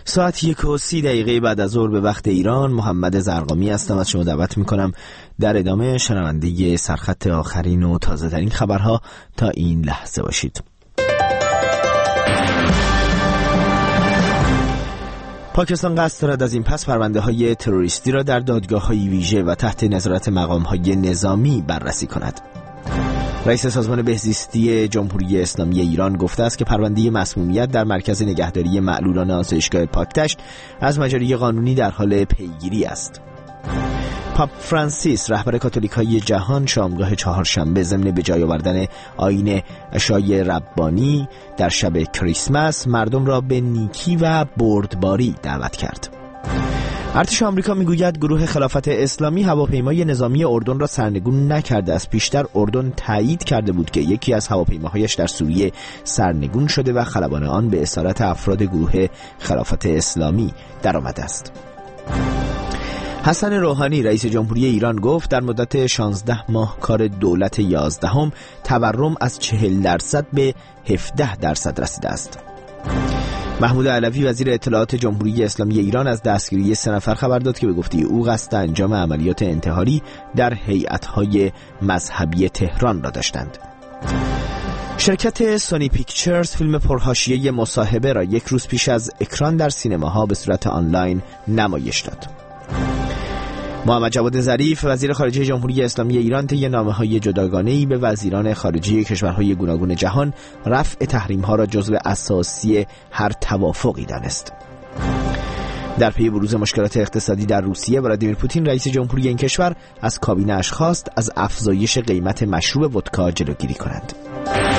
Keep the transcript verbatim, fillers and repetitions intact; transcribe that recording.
ساعت یک و سی دقیقه بعد از ظهر به وقت ایران، محمد زرقامی هستم. از شما دعوت میکنم در ادامه شنونده سرخط آخرین و تازه ترین خبرها تا این لحظه باشید. پاکستان قصد دارد از این پس پرونده های تروریستی را در دادگاه های ویژه و تحت نظارت مقام های نظامی بررسی کند. رئیس سازمان بهزیستی جمهوری اسلامی ایران گفته است که پرونده مسمومیت در مرکز نگهداری معلولان آسایشگاه پاکدشت از مجاری قانونی در حال پیگیری است. پاپ فرانسیس رهبر کاتولیک‌های جهان شامگاه چهارشنبه ضمن به جای آوردن آیین عشای ربانی در شب کریسمس مردم را به نیکی و بردباری دعوت کرد. ارتش آمریکا میگوید گروه خلافت اسلامی هواپیمای نظامی اردن را سرنگون نکرده است. پیشتر اردن تایید کرده بود که یکی از هواپیماهایش در سوریه سرنگون شده و خلبان آن به اسارت افراد گروه خلافت اسلامی درآمده است. حسن روحانی رئیس جمهوری ایران گفت در مدت شانزده ماه کار دولت یازدهم تورم از چهل درصد به هفده درصد رسیده است. محمود علوی وزیر اطلاعات جمهوری اسلامی ایران از دستگیری سه نفر خبر داد که به گفته او قصد انجام عملیات انتحاری در هیئت‌های مذهبی تهران را داشتند. شرکت سونی پیکچرز فیلم پرحاشیه مصاحبه را یک روز پیش از اکران در سینماها به صورت آنلاین نمایش داد. محمد جواد ظریف وزیر خارجه جمهوری اسلامی ایران طی نامه‌های جداگانه‌ای به وزیران خارجه کشورهای گوناگون جهان رفع تحریم‌ها را جزو اساسی هر توافقی دانست. در پی بروز مشکلات اقتصادی در روسیه، ولادیمیر پوتین رئیس جمهوری این کشور از کابینه‌اش خواست از افزایش قیمت مشروب ودکا جلوگیری کنند.